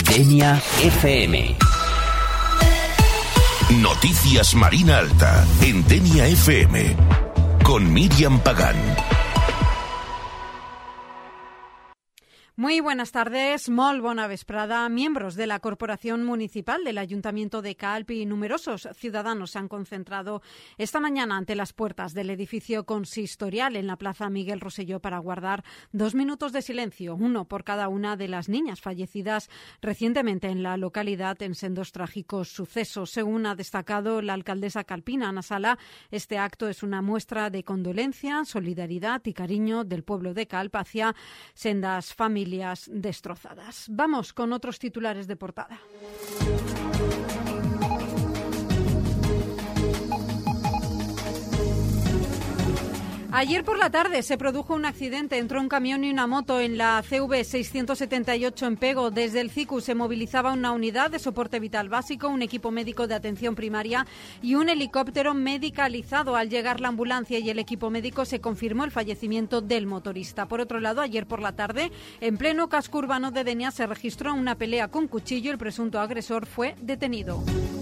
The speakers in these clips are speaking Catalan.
Denia FM. Noticias Marina Alta en Denia FM con Miriam Pagán. Muy buenas tardes, molt bona vesprada. Miembros de la Corporación Municipal del Ayuntamiento de Calp y numerosos ciudadanos se han concentrado esta mañana ante las puertas del edificio consistorial en la Plaza Miguel Rosselló para guardar 2 minutos de silencio, uno por cada una de las niñas fallecidas recientemente en la localidad en sendos trágicos sucesos. Según ha destacado la alcaldesa calpina, Ana Sala, este acto es una muestra de condolencia, solidaridad y cariño del pueblo de Calp hacia sendas familias destrozadas. Vamos con otros titulares de portada. Ayer por la tarde se produjo un accidente. Entró un camión y una moto en la CV 678 en Pego. Desde el CICU se movilizaba una unidad de soporte vital básico, un equipo médico de atención primaria y un helicóptero medicalizado. Al llegar la ambulancia y el equipo médico se confirmó el fallecimiento del motorista. Por otro lado, ayer por la tarde, en pleno casco urbano de Denia, se registró una pelea con cuchillo. El presunto agresor fue detenido.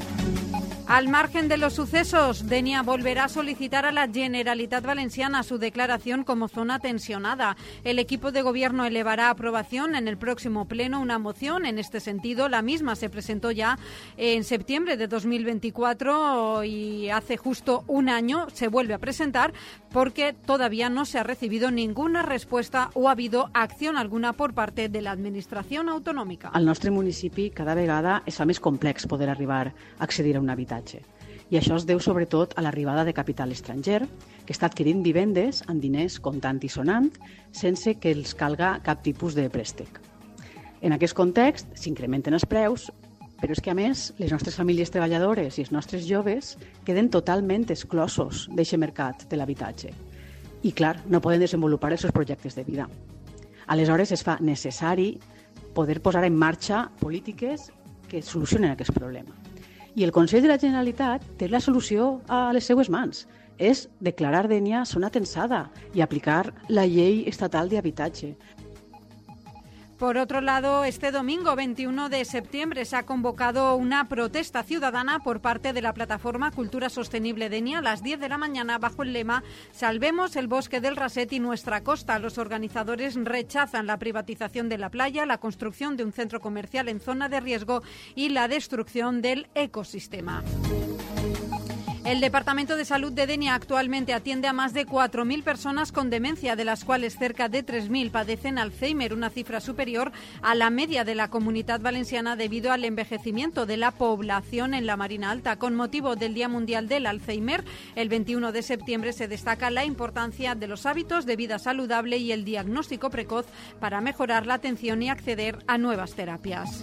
Al margen de los sucesos, Denia volverá a solicitar a la Generalitat Valenciana su declaración como zona tensionada. El equipo de gobierno elevará a aprobación en el próximo pleno una moción en este sentido. La misma se presentó ya en septiembre de 2024 y hace justo un año se vuelve a presentar porque todavía no se ha recibido ninguna respuesta o ha habido acción alguna por parte de la Administració autonòmica. Al nostre municipi cada vegada es fa més complex poder arribar a accedir a un habitatge. I això es deu sobretot a l'arribada de capital estranger, que està adquirint vivendes amb diners comptant i sonant sense que els calga cap tipus de préstec. En aquest context s'incrementen els preus, però és que a més les nostres famílies treballadores i els nostres joves queden totalment exclosos d'aquest mercat de l'habitatge. I clar, no poden desenvolupar els seus projectes de vida. Aleshores es fa necessari poder posar en marxa polítiques que solucionen aquest problema. I el Consell de la Generalitat té la solució a les seues mans. És declarar Denia zona tensada y aplicar la Llei Estatal de Habitatge. Por otro lado, este domingo 21 de septiembre se ha convocado una protesta ciudadana por parte de la plataforma Cultura Sostenible Denia a las 10 de la mañana bajo el lema Salvemos el bosque del Raset y nuestra costa. Los organizadores rechazan la privatización de la playa, la construcción de un centro comercial en zona de riesgo y la destrucción del ecosistema. El Departamento de Salud de Denia actualmente atiende a más de 4.000 personas con demencia, de las cuales cerca de 3.000 padecen Alzheimer, una cifra superior a la media de la Comunidad Valenciana debido al envejecimiento de la población en la Marina Alta. Con motivo del Día Mundial del Alzheimer, el 21 de septiembre se destaca la importancia de los hábitos de vida saludable y el diagnóstico precoz para mejorar la atención y acceder a nuevas terapias.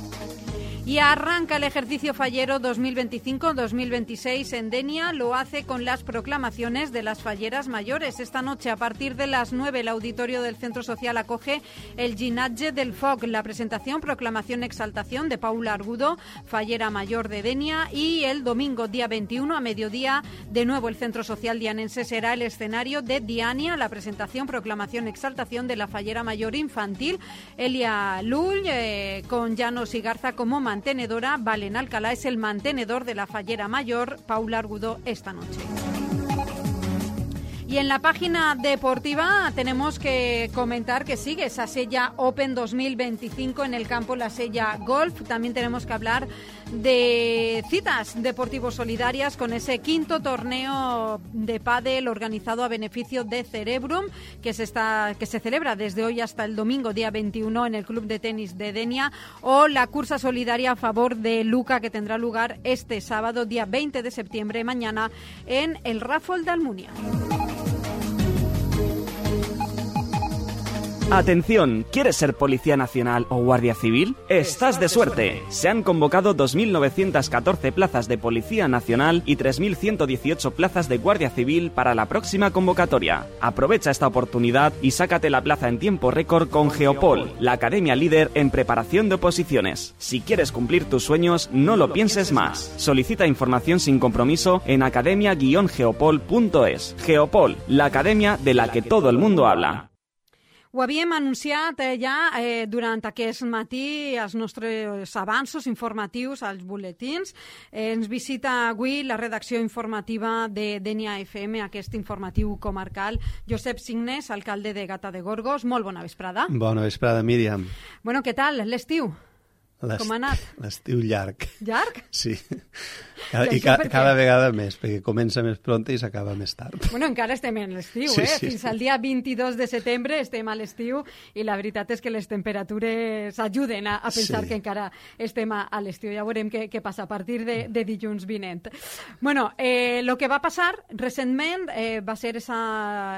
Y arranca el ejercicio fallero 2025-2026 en Denia. Lo hace con las proclamaciones de las falleras mayores. Esta noche, a partir de las 9, el auditorio del Centro Social acoge el Ginatge del Foc, la presentación, proclamación, exaltación de Paula Argudo, fallera mayor de Denia. Y el domingo, día 21, a mediodía, de nuevo el Centro Social dianense será el escenario de Diania, la presentación, proclamación, exaltación de la fallera mayor infantil, Elia Lull, con Llanos y Garza como mantenedora. Valen Alcalá es el mantenedor de la fallera mayor, Paula Argudo, esta noche. Y en la página deportiva tenemos que comentar que sigue esa Sella Open 2025 en el campo La Sella Golf. También tenemos que hablar de citas deportivos solidarias con ese 5º torneo de pádel organizado a beneficio de Cerebrum que se celebra desde hoy hasta el domingo día 21 en el Club de Tenis de Denia, o la cursa solidaria a favor de Luca que tendrá lugar este sábado día 20 de septiembre, mañana, en el Ràfol d'Almunia. Atención, ¿quieres ser Policía Nacional o Guardia Civil? Estás de suerte. Se han convocado 2.914 plazas de Policía Nacional y 3.118 plazas de Guardia Civil para la próxima convocatoria. Aprovecha esta oportunidad y sácate la plaza en tiempo récord con Geopol, la academia líder en preparación de oposiciones. Si quieres cumplir tus sueños, no lo pienses más. Solicita información sin compromiso en academia-geopol.es. Geopol, la academia de la que todo el mundo habla. Ho havíem anunciat ja durant aquest matí els nostres avanços informatius als butlletins. Ens visita avui la redacció informativa de Denia FM, aquest informatiu comarcal. Josep Signes, alcalde de Gata de Gorgos. Molt bona vesprada. Bona vesprada, Míriam. Bueno, què tal? L'estiu? Com ha anat? L'estiu llarg. Llarg? Sí. Cada vegada més, perquè comença més pront i s'acaba més tard. Bueno, encara estem en l'estiu, Sí. Fins al dia 22 de setembre estem a l'estiu i la veritat és que les temperatures ajuden a pensar que encara estem a l'estiu. Ja veurem què passa a partir de dilluns vinent. Bueno, el que va passar recentment va ser esa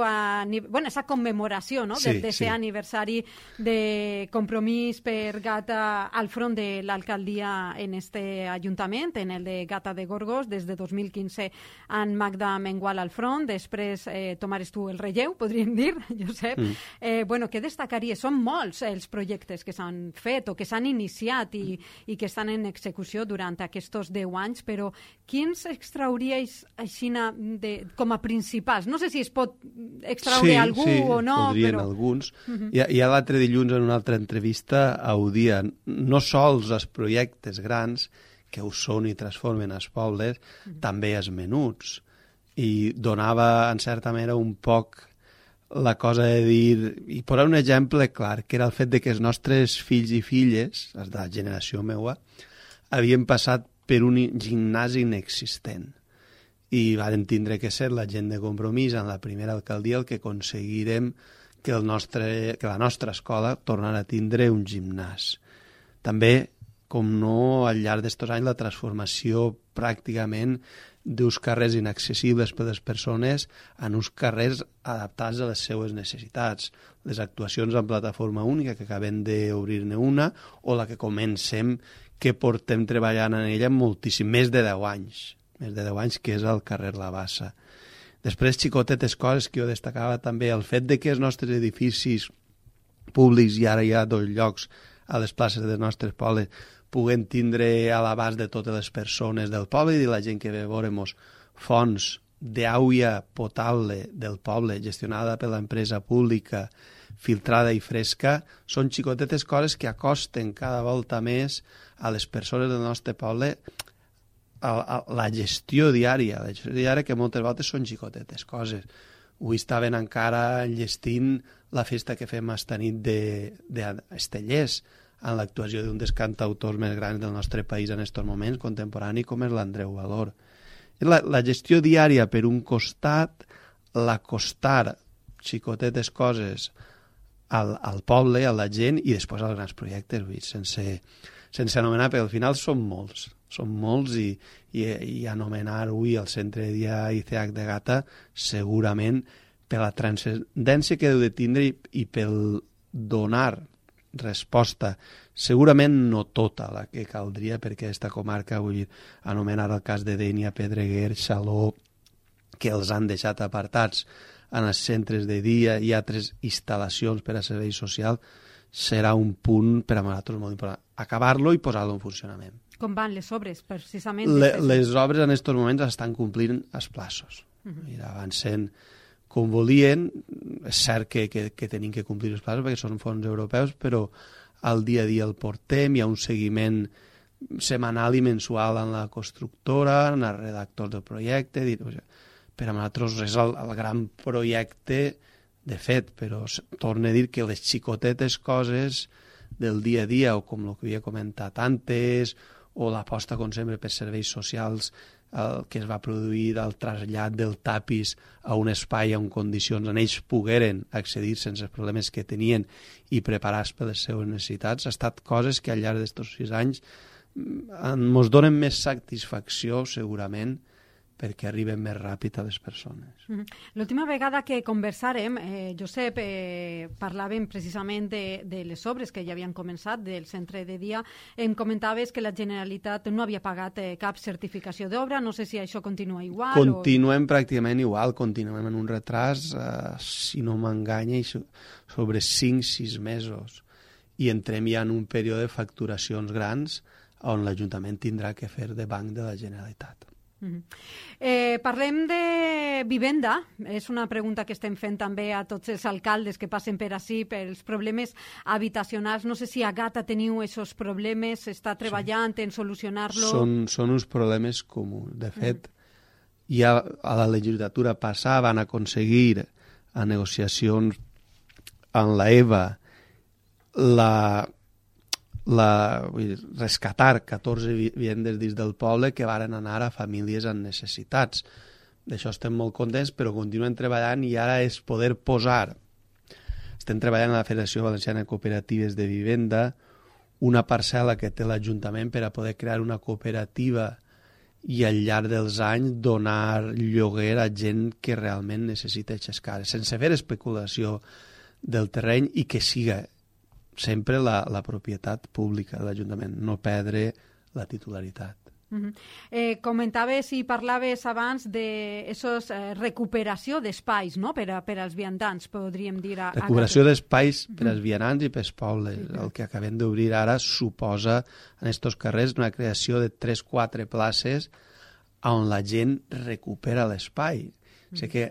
commemoració, no? D'ese aniversari de compromís per Gata al front de l'alcaldia en este ajuntament, en el de Gata de Gorgos, des de 2015 en Magda Mengual al front, després tomares tu el relleu, podríem dir, Josep. Què destacaria? Són molts els projectes que s'han fet o que s'han iniciat i que estan en execució durant aquests 10 anys, però quins extrauríeis així com a principals? No sé si es pot extraure algú o no. Sí, podrien alguns. Ja l'altre dilluns en una altra entrevista ho dien, no sols els projectes grans que ho són i transformen els pobles, també els menuts. I donava, en certa manera, un poc la cosa de dir... I posar un exemple clar, que era el fet de que els nostres fills i filles, els de la generació meua, havien passat per un gimnàs inexistent. I van tindre que ser la gent de Compromís en la primera alcaldia el que aconseguirem que la nostra escola tornara a tindre un gimnàs. També, com no, al llarg d'estos anys, la transformació pràcticament d'uns carrers inaccessibles per a les persones en uns carrers adaptats a les seues necessitats. Les actuacions en plataforma única, que acabem d'obrir-ne una, o la que comencem, que portem treballant en ella moltíssim, més de 10 anys, que és el carrer La Bassa. Després, xicotetes coses que jo destacava també, el fet de que els nostres edificis públics, i ara hi ha 2 llocs a les places dels nostres pobles, puguem tindre a l'abast de totes les persones del poble i de la gent que ve a veurem fonts d'aigua potable del poble gestionada per l'empresa pública, filtrada i fresca, són xicotetes coses que acosten cada volta més a les persones del nostre poble a la gestió diària. La gestió diària que moltes voltes són xicotetes coses. Avui estaven encara enllestint la festa que fem esta nit d'Estellers, en l'actuació d'un dels cantautors més grans del nostre país en aquests moments, contemporani, com és l'Andreu Valor. La gestió diària, per un costat, l'acostar xicotetes coses al poble, a la gent, i després als grans projectes, sense anomenar, perquè al final són molts, i anomenar avui el centre de dia ICH de Gata, segurament per la transcendència que deu de tindre i pel donar resposta, segurament no tota la que caldria, perquè aquesta comarca, vull anomenar el cas de Dénia, Pedreguer, Xaló, que els han deixat apartats en els centres de dia i altres instal·lacions per a serveis socials, serà un punt per a nosaltres molt important. Acabar-lo i posar-lo en funcionament. Com van les obres, precisament? Les obres en aquests moments estan complint els plaços. Avancen com volien. És cert que tenim que complir els plaços perquè són fons europeus, però al dia a dia el portem, hi ha un seguiment setmanal i mensual en la constructora, en els redactors del projecte. Per a nosaltres és el gran projecte de fet, però torno a dir que les xicotetes coses del dia a dia, o com el que havia comentat antes, o l'aposta, com sempre, per serveis socials, que es va produir el trasllat del tapis a un espai en condicions on ells pogueren accedir sense els problemes que tenien i preparar-se per les seves necessitats, ha estat coses que al llarg d'estos 6 anys ens donen més satisfacció, segurament, perquè arriben més ràpid a les persones. L'última vegada que conversàrem, Josep, parlàvem precisament de les obres que ja havien començat del centre de dia. Em comentaves que la Generalitat no havia pagat cap certificació d'obra. No sé si això continua igual. Continuem pràcticament igual, continuem en un retras, si no m'enganya, sobre 5-6 mesos. I entrem ja en un període de facturacions grans on l'Ajuntament tindrà que fer de banc de la Generalitat. Parlem de vivenda. És una pregunta que estem fent també a tots els alcaldes que passen per ací, pels problemes habitacionals. No sé si a Gata teniu aquests problemes, s'està treballant en solucionar-lo. Són uns problemes comuns. De fet, ja a la legislatura passada van aconseguir a negociacions amb la EVA rescatar 14 vivendes dins del poble que varen anar a famílies amb necessitats. D'això estem molt contents, però continuem treballant i ara és poder posar. Estem treballant a la Federació Valenciana de Cooperatives de Vivenda una parcel·la que té l'Ajuntament per a poder crear una cooperativa i al llarg dels anys donar lloguer a gent que realment necessita aquestes cases, sense fer especulació del terreny i que siga sempre la propietat pública de l'Ajuntament, no perdre la titularitat. Comentaves i parlaves abans de recuperació d'espais, no? per als viandants, podríem dir. Recuperació d'espais per als vianants i pels pobles. El que acabem d'obrir ara suposa en aquests carrers una creació de 3-4 places on la gent recupera l'espai. Sé que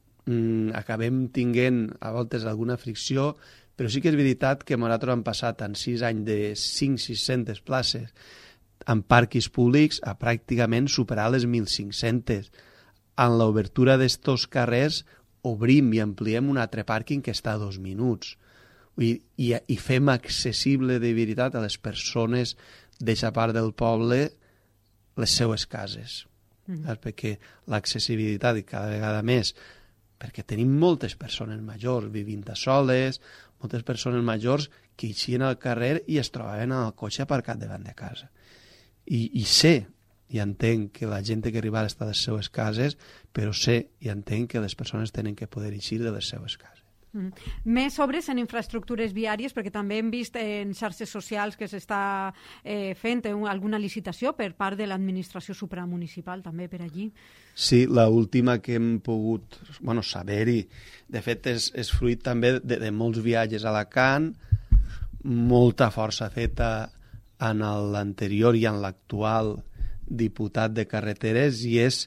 acabem tinguent a voltes alguna fricció, però sí que és veritat que nosaltres hem passat en 6 anys de 500-600 places en parquis públics a pràcticament superar les 1.500. En l'obertura d'estos carrers obrim i ampliem un altre pàrquing que està a 2 minuts. I fem accessible de veritat a les persones d'aquesta part del poble les seues cases. Perquè l'accessibilitat, i cada vegada més, perquè tenim moltes persones majors vivint a soles, moltes persones majors que eixien al carrer i es trobaven en el cotxe aparcat davant de casa. I sé i entenc que la gent té que arribar a estar a les seues cases, però sé i entenc que les persones tenen que poder eixir de les seues cases. Més obres en infraestructures viàries, perquè també hem vist en xarxes socials que s'està fent alguna licitació per part de l'administració supramunicipal, també per allí. Sí, l'última que hem pogut saber-hi, de fet és fruit també de molts viatges a Alacant, molta força feta en l'anterior i en l'actual diputat de carreteres, i és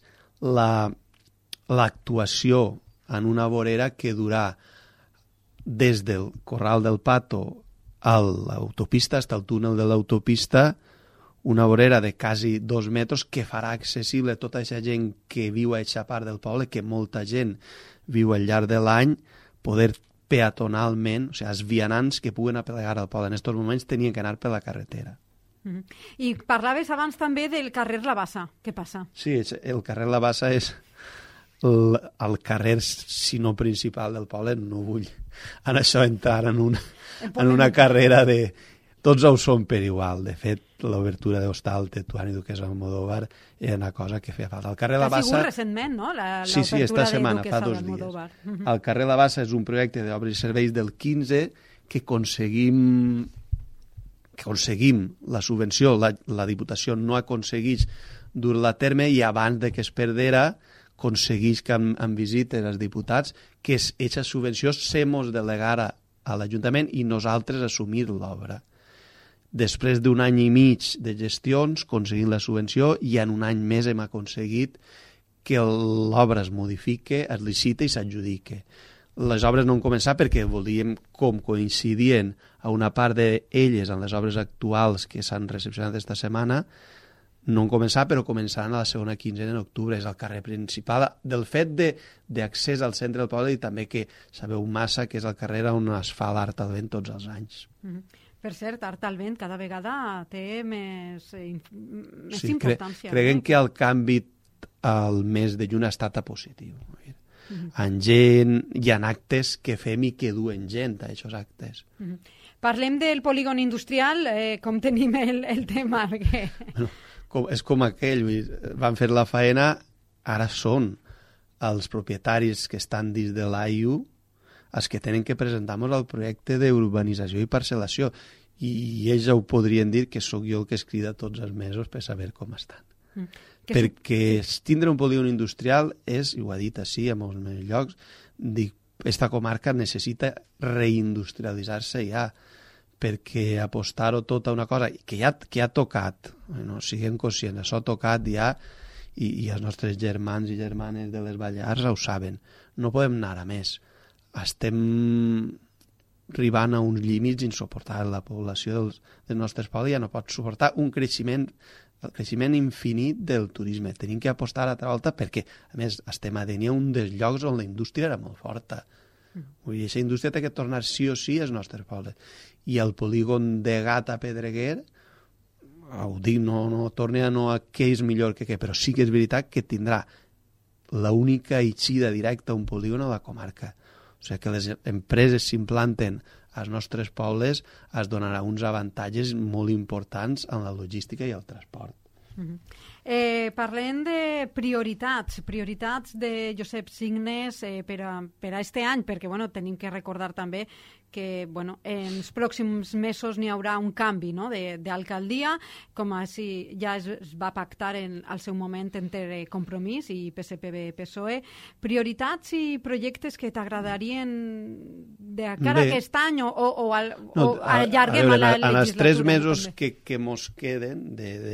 l'actuació en una vorera que durà des del Corral del Pato a l'autopista, fins al túnel de l'autopista, una vorera de quasi 2 metres que farà accessible a tota aquesta gent que viu a aquesta part del poble, que molta gent viu al llarg de l'any, poder peatonalment, o sigui, els vianants que puguen aplegar al poble en aquests moments tenien que anar per la carretera. I parlaves abans també del carrer La Bassa. Què passa? Sí, el carrer La Bassa és el carrer, si no principal del poble. No vull en això entrar en una carrera de... Tots ho són per igual. De fet, l'obertura d'Hostal Tetuán i Duquesa Almodóvar era una cosa que feia falta. El carrer La Bassa... Ha sigut recentment, no? Sí, esta setmana, fa 2 dies. El carrer La Bassa és un projecte d'obres i serveis del 15 que aconseguim la subvenció, la Diputació no aconsegueix dur-la a terme, i abans de que es perdera aconsegueix que en visites els diputats que aquesta subvenció se mos delegara a l'Ajuntament i nosaltres assumir l'obra. Després d'un any i mig de gestions aconseguim la subvenció i en un any més hem aconseguit que l'obra es modifique, es licite i s'adjudique. Les obres no han començat perquè volíem, com coincidien a una part d'elles en les obres actuals que s'han recepcionat esta setmana, no han començat, però començaran a la segona quinzena d'octubre. És el carrer principal del fet d'accés al centre del poble, i també que sabeu massa que és el carrer on es fa l'Art al Vent tots els anys. Per cert, Art al Vent cada vegada té més importància. Creguem que el canvi al mes de juny ha estat positiu. En gent, hi ha actes que fem i que duen gent a aquests actes. Parlem del polígon industrial, com tenim el tema? És com aquell, van fer la faena, ara són els propietaris que estan dins de l'AIU els que tenen que presentar-nos el projecte d'urbanització i parcel·lació, i ells ho podrien dir que sóc jo el que es crida tots els mesos per saber com estan. Perquè tindre un polígon industrial és, i ho ha dit així a molts llocs, esta comarca necessita reindustrialitzar-se ja, perquè apostar-ho tot a una cosa que ja ha tocat, no siguem conscients, això ha tocat ja, i els nostres germans i germanes de les Balears ho saben. No podem anar a més. Estem arribant a uns límits insuportables. La població dels nostres pobles ja no pot suportar el creixement infinit del turisme. Tenim que apostar a l'altra volta perquè, a més, estem a Dénia, un dels llocs on la indústria era molt forta. Vull dir, aquesta indústria té que tornar sí o sí als nostres pobles. I el polígon de Gata Pedreguer, ho dic, no torna a no a què és millor que què, però sí que és veritat que tindrà l'única eixida directa a un polígon a la comarca. O sigui que les empreses s'implanten als nostres pobles es donarà uns avantatges molt importants en la logística i el transport. Parlem de prioritats de Josep Signes per a este any, perquè tenim que recordar també que en els pròxims mesos n'hi haurà un canvi d'alcaldia, com així ja es va pactar al seu moment entre Compromís i PSPB-PSOE. Prioritats i projectes que t'agradarien de cara a aquest any o allarguem a la legislatura? En els 3 mesos que mos queden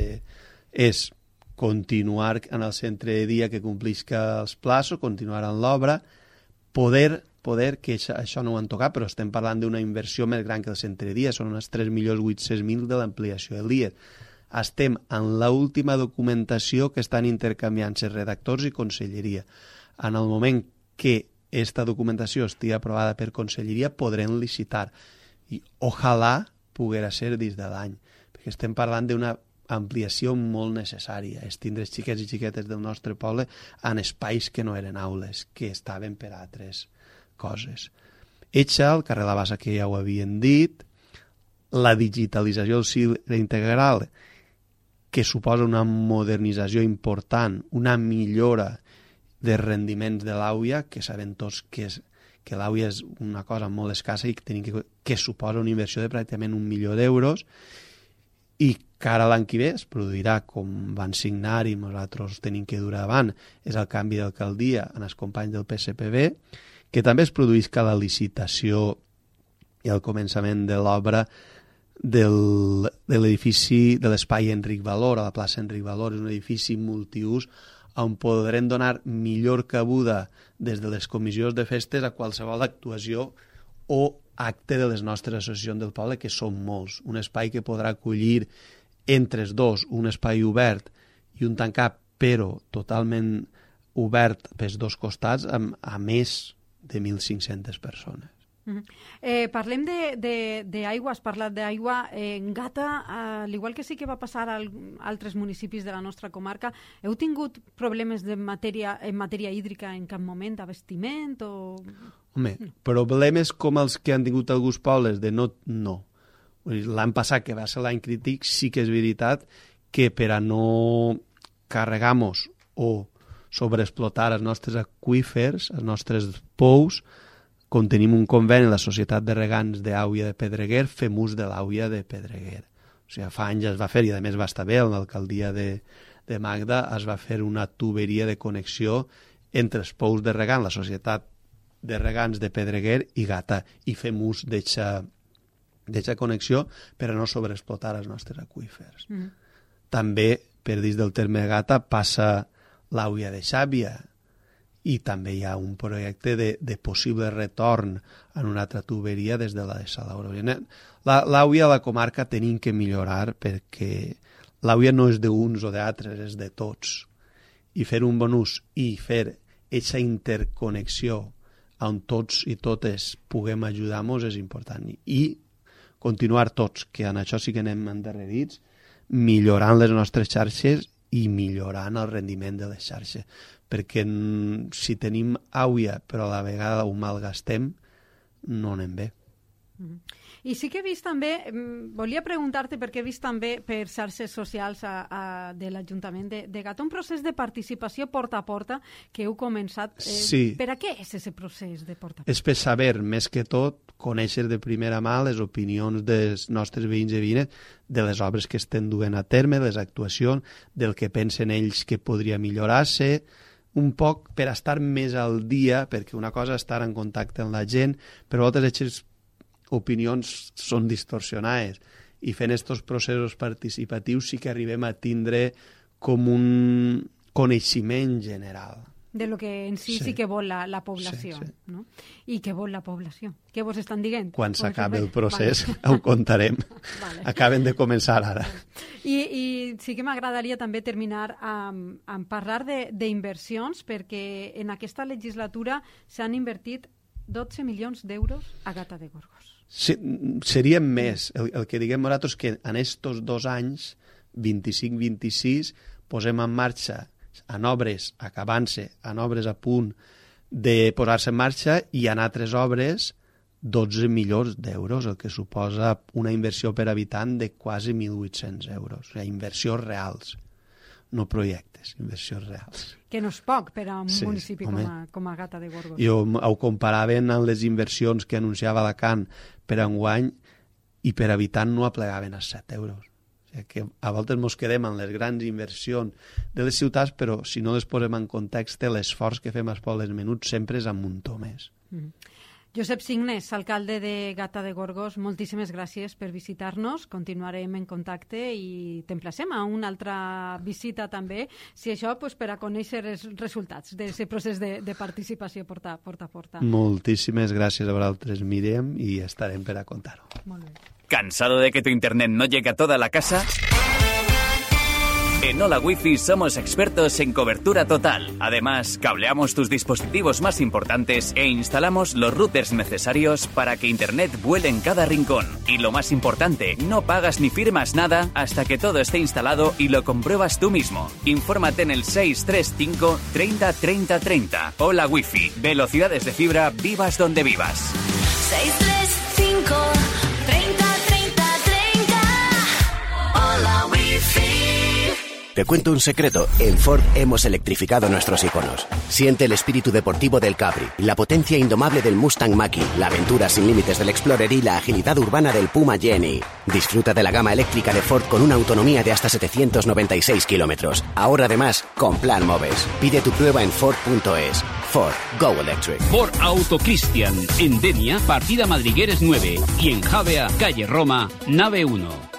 és continuar en el centre de dia que complisca els plazos, continuar en l'obra, poder, que això no ho han tocat, però estem parlant d'una inversió més gran que el centre de dia, són unes 3.800.000 de l'ampliació del dia. Estem en l'última documentació que estan intercanviant-se redactors i conselleria. En el moment que aquesta documentació estigui aprovada per conselleria, podrem licitar. I ojalà poguera ser dins de l'any, perquè estem parlant d'una ampliació molt necessària, és tindre xiquets i xiquetes del nostre poble en espais que no eren aules, que estaven per altres coses. Etxa, el carrer La Bassa, que ja ho havien dit, la digitalització del cicle integral, que suposa una modernització important, una millora de rendiments de l'AUIA, que sabem tots que l'AUIA és una cosa molt escassa i que suposa una inversió de pràcticament 1 milió d'euros, i cara a l'any que ve es produirà, com van signar i nosaltres tenim que dur davant, és el canvi d'alcaldia en els companys del PSPB, que també es produïsca la licitació i el començament de l'obra de l'edifici de l'espai Enric Valor, a la plaça Enric Valor. És un edifici multiús on podrem donar millor cabuda des de les comissions de festes a qualsevol actuació o acte de les nostres associacions del poble, que són molts. Un espai que podrà acollir entre els dos un espai obert i un tancat, però totalment obert pels dos costats, a més de 1.500 persones. Parlem d'aigua, has parlat d'aigua. En Gata, al igual que sí que va passar a altres municipis de la nostra comarca, heu tingut problemes en matèria hídrica en cap moment, d'abastiment? Home, problemes com els que han tingut alguns pobles de no. L'any passat, que va ser l'any crític, sí que és veritat que per a no carregar-nos o sobreexplotar els nostres aqüífers, els nostres pous, com tenim un conveni en la Societat de Regants d'Àuia de Pedreguer, fem ús de l'Àuia de Pedreguer. O sigui, fa anys es va fer, i a més va estar bé, en l'alcaldia de Magda es va fer una tuberia de connexió entre els pous de regant, la Societat de Regants de Pedreguer i Gata, i fem ús d'aquesta connexió per a no sobreexplotar els nostres aqüífers. També, per dins del terme de Gata, passa l'Àuia de Xàbia, i també hi ha un projecte de possible retorn en una altra tuberia des de la de Salaura. L'Àuia a la comarca tenim que millorar, perquè l'Àuia no és d'uns o d'altres, és de tots. I fer un bon ús i fer aquesta interconnexió on tots i totes puguem ajudar-nos és important. I continuar tots, que en això sí que anem endarrerits, millorant les nostres xarxes i millorant el rendiment de les xarxes. Perquè si tenim àuia però a la vegada ho malgastem, no anem bé. I sí que he vist també, volia preguntar-te perquè he vist també per xarxes socials de l'Ajuntament de Gata un procés de participació porta a porta que heu començat. Sí. Per a què és aquest procés de porta a porta? És per saber, més que tot, conèixer de primera mà les opinions dels nostres veïns i veïnes de les obres que estem duent a terme, les actuacions, del que pensen ells que podria millorar-se, un poc per estar més al dia, perquè una cosa és estar en contacte amb la gent, però altres aquestes opinions són distorsionades, i fent aquests processos participatius sí que arribem a tindre com coneixement general. De lo que en sí que vol la població. Sí. No? I què vol la població? Què vos estan dient? Quan s'acabi el procés ho contarem. Vale. Acaben de començar ara. I sí que m'agradaria també terminar amb parlar d'inversions, perquè en aquesta legislatura s'han invertit 12 milions d'euros a Gata de Gorgos. Sí, seríem més. El que diguem nosaltres que en estos 2 anys, 25-26, posem en marxa en obres acabant-se, en obres a punt de posar-se en marxa, i en altres obres 12 milions d'euros, el que suposa una inversió per habitant de quasi 1.800 euros. O sigui, inversions reals, no projectes, inversions reals. Que no és poc per a un municipi com a Gata de Gorgos. Jo ho comparaven amb les inversions que anunciava Alacant per enguany, i per habitant no aplegaven a 7 euros. O sigui que a voltes ens quedem en les grans inversions de les ciutats, però si no les posem en context, l'esforç que fem als pobles menuts sempre és un muntó més. Josep Signes, alcalde de Gata de Gorgos, moltíssimes gràcies per visitar-nos. Continuarem en contacte i t'emplacem a una altra visita també, si això, per a conèixer els resultats d'aquest procés de participació porta a porta. Moltíssimes gràcies a vosaltres, Míriam, i estarem per a contar-ho. Molt bé. ¿Cansado de que tu internet no llegue a toda la casa? En Hola Wi-Fi somos expertos en cobertura total. Además, cableamos tus dispositivos más importantes e instalamos los routers necesarios para que internet vuele en cada rincón. Y lo más importante, no pagas ni firmas nada hasta que todo esté instalado y lo compruebas tú mismo. Infórmate en el 635 30 30 30. Hola Wi-Fi. Velocidades de fibra, vivas donde vivas. 635 30 30 30. Hola Wi-Fi. Te cuento un secreto. En Ford hemos electrificado nuestros iconos. Siente el espíritu deportivo del Capri, la potencia indomable del Mustang Mach-E, la aventura sin límites del Explorer y la agilidad urbana del Puma Jenny. Disfruta de la gama eléctrica de Ford con una autonomía de hasta 796 kilómetros. Ahora además con Plan Moves. Pide tu prueba en Ford.es. Ford, Go Electric. Ford Auto Cristian, en Denia, partida Madrigueres 9 y en Javea, calle Roma, nave 1.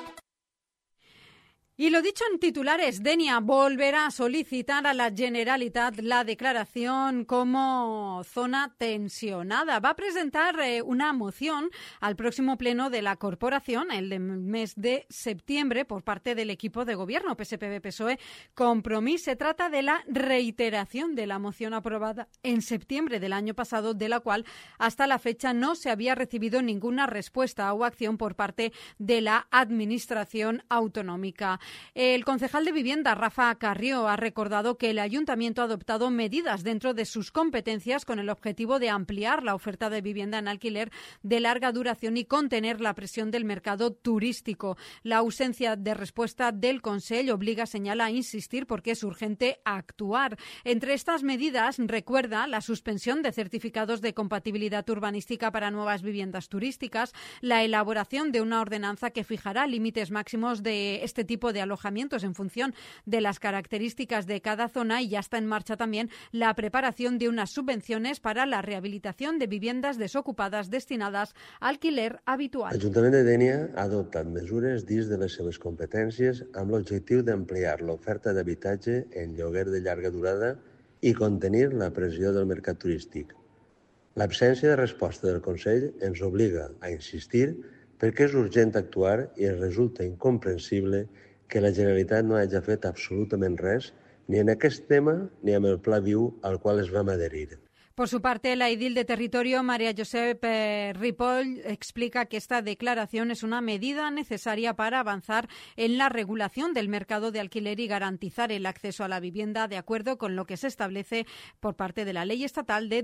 Y lo dicho en titulares, Denia volverá a solicitar a la Generalitat la declaración como zona tensionada. Va a presentar una moción al próximo pleno de la corporación, el del mes de septiembre, por parte del equipo de gobierno PSPB-PSOE Compromís. Se trata de la reiteración de la moción aprobada en septiembre del año pasado, de la cual hasta la fecha no se había recibido ninguna respuesta o acción por parte de la Administración autonómica. El concejal de Vivienda, Rafa Carrió, ha recordado que el Ayuntamiento ha adoptado medidas dentro de sus competencias con el objetivo de ampliar la oferta de vivienda en alquiler de larga duración y contener la presión del mercado turístico. La ausencia de respuesta del Consell obliga, señala, a insistir porque es urgente actuar. Entre estas medidas, recuerda la suspensión de certificados de compatibilidad urbanística para nuevas viviendas turísticas, la elaboración de una ordenanza que fijará límites máximos de este tipo de alojamientos en función de las características de cada zona, y ya está en marcha también la preparación de unas subvenciones para la rehabilitación de viviendas desocupadas destinadas a alquiler habitual. L'Ajuntament de Dénia ha adoptat mesures dins de les seves competències amb l'objectiu d'ampliar l'oferta d'habitatge en lloguer de llarga durada i contenir la pressió del mercat turístic. L'absència de resposta del Consell ens obliga a insistir perquè és urgent actuar i ens resulta incomprensible que la Generalitat no hagi fet absolutament res ni en aquest tema ni amb el Pla Viu al qual es vam adherir. Por su parte, la edil de territorio, María Josep Ripoll, explica que esta declaración es una medida necesaria para avanzar en la regulación del mercado de alquiler y garantizar el acceso a la vivienda de acuerdo con lo que se establece por parte de la Ley Estatal de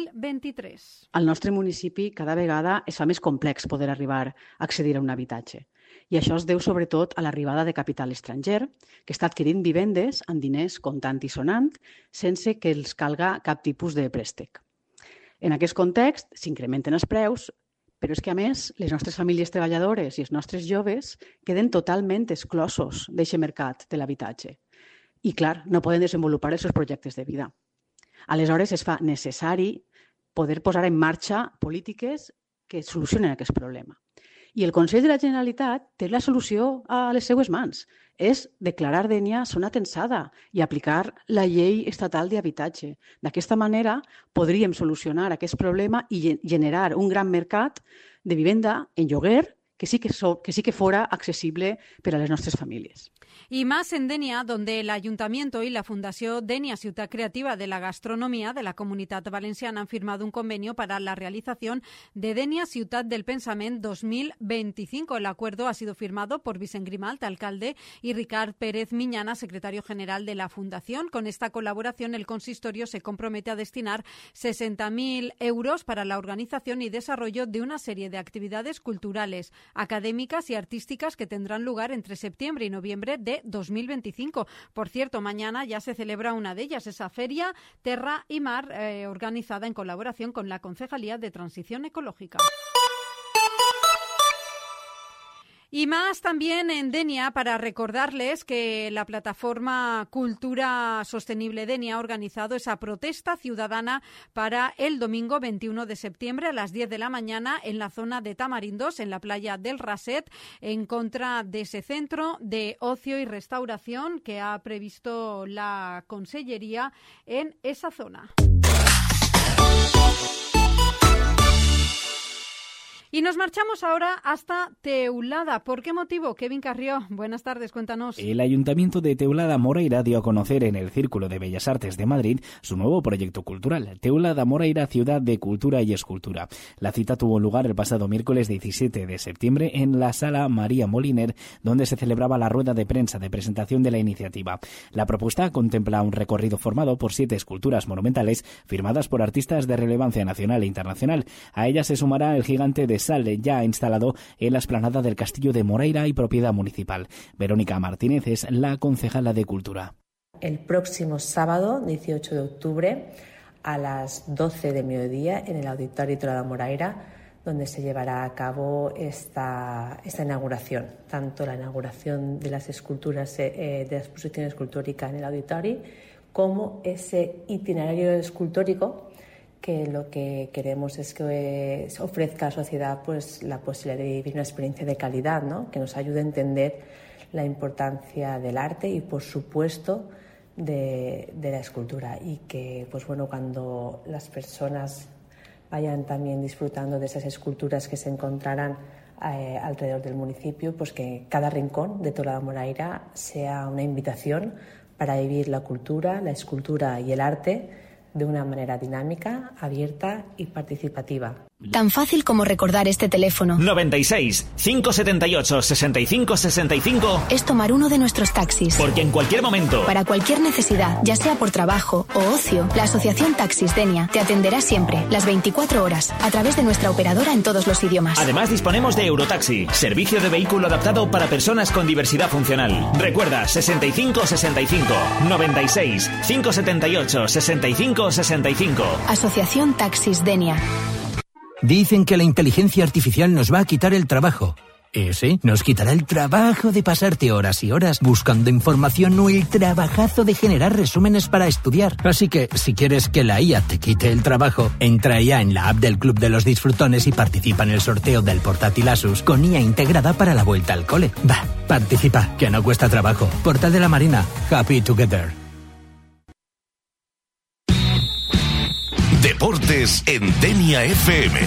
2023. Al nostre municipi cada vegada es fa més complex poder arribar a accedir a un habitatge. I això es deu sobretot a l'arribada de capital estranger, que està adquirint vivendes amb diners comptant i sonant sense que els calga cap tipus de préstec. En aquest context s'incrementen els preus, però és que, a més, les nostres famílies treballadores i els nostres joves queden totalment exclosos d'aquest mercat de l'habitatge. I, clar, no poden desenvolupar els seus projectes de vida. Aleshores, es fa necessari poder posar en marxa polítiques que solucionen aquest problema. I el Consell de la Generalitat té la solució a les seues mans. És declarar Dénia zona tensada i aplicar la llei estatal d'habitatge. D'aquesta manera podríem solucionar aquest problema i generar un gran mercat de vivenda en lloguer que sí que fuera accesible para las nuestras familias. Y más en Denia, donde el Ayuntamiento y la Fundación Denia Ciutat Creativa de la Gastronomía de la Comunitat Valenciana han firmado un convenio para la realización de Denia Ciutat del Pensament 2025. El acuerdo ha sido firmado por Vicent Grimalt, alcalde, y Ricard Pérez Miñana, secretario general de la Fundación. Con esta colaboración, el consistorio se compromete a destinar 60.000 euros para la organización y desarrollo de una serie de actividades culturales, académicas y artísticas que tendrán lugar entre septiembre y noviembre de 2025. Por cierto, mañana ya se celebra una de ellas, esa Feria Terra y Mar, organizada en colaboración con la Concejalía de Transición Ecológica. Y más también en Denia, para recordarles que la plataforma Cultura Sostenible Denia ha organizado esa protesta ciudadana para el domingo 21 de septiembre a las 10 de la mañana en la zona de Tamarindos, en la playa del Raset, en contra de ese centro de ocio y restauración que ha previsto la Consellería en esa zona. Y nos marchamos ahora hasta Teulada. ¿Por qué motivo? Kevin Carrió, buenas tardes, cuéntanos. El Ayuntamiento de Teulada Moreira dio a conocer en el Círculo de Bellas Artes de Madrid su nuevo proyecto cultural, Teulada Moreira, Ciudad de Cultura y Escultura. La cita tuvo lugar el pasado miércoles 17 de septiembre en la Sala María Moliner, donde se celebraba la rueda de prensa de presentación de la iniciativa. La propuesta contempla un recorrido formado por 7 esculturas monumentales firmadas por artistas de relevancia nacional e internacional. A ellas se sumará el gigante de sal ya instalado en la explanada del Castillo de Moreira y propiedad municipal. Verónica Martínez es la concejala de Cultura. El próximo sábado, 18 de octubre, a las 12 de mediodía, en el Auditorio Teulada Moreira, donde se llevará a cabo esta inauguración, tanto la inauguración de las esculturas, de la exposición escultórica en el auditorio, como ese itinerario escultórico que lo que queremos es que ofrezca a la sociedad pues la posibilidad de vivir una experiencia de calidad, ¿no? Que nos ayude a entender la importancia del arte y, por supuesto, de la escultura, y que pues bueno, cuando las personas vayan también disfrutando de esas esculturas que se encontrarán alrededor del municipio, pues que cada rincón de Teulada Moreira sea una invitación para vivir la cultura, la escultura y el arte de una manera dinámica, abierta y participativa. Tan fácil como recordar este teléfono. 96 578 65 65 es tomar uno de nuestros taxis. Porque en cualquier momento, para cualquier necesidad, ya sea por trabajo o ocio, la Asociación Taxis Denia te atenderá siempre, las 24 horas, a través de nuestra operadora en todos los idiomas. Además disponemos de Eurotaxi, servicio de vehículo adaptado para personas con diversidad funcional. Recuerda, 65 65 96 578 65 65. Asociación Taxis Denia. Dicen que la inteligencia artificial nos va a quitar el trabajo. Ese nos quitará el trabajo de pasarte horas y horas buscando información o el trabajazo de generar resúmenes para estudiar. Así que, si quieres que la IA te quite el trabajo, entra ya en la app del Club de los Disfrutones y participa en el sorteo del portátil Asus con IA integrada para la vuelta al cole. Va, participa, que no cuesta trabajo. Portal de la Marina. Happy Together. Deportes en Denia FM.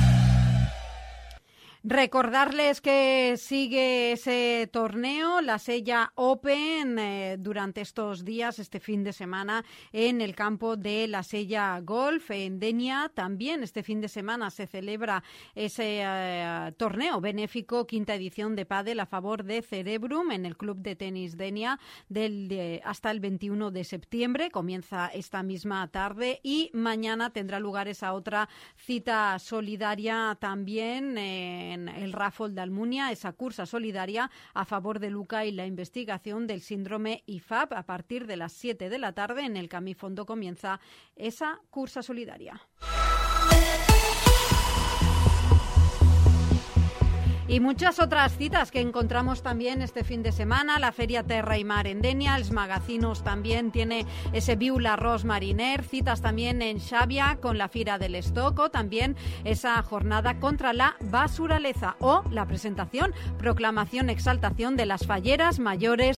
Recordarles que sigue ese torneo, la Sella Open, durante estos días, este fin de semana, en el campo de la Sella Golf en Denia. También este fin de semana se celebra ese torneo benéfico, 5ª edición de pádel a favor de Cerebrum en el Club de Tenis Denia hasta el 21 de septiembre. Comienza esta misma tarde y mañana tendrá lugar esa otra cita solidaria también en el Ràfol d'Almunia, esa cursa solidaria a favor de Luca y la investigación del síndrome IFAP. A partir de las 7 de la tarde en el Camí Fondo comienza esa cursa solidaria. Y muchas otras citas que encontramos también este fin de semana, la Feria Terra y Mar en Denia, els Magazinos también tiene ese Viu l'Arròs Mariner, citas también en Xàbia con la Fira del Estoco, también esa jornada contra la basuraleza o la presentación, proclamación, exaltación de las falleras mayores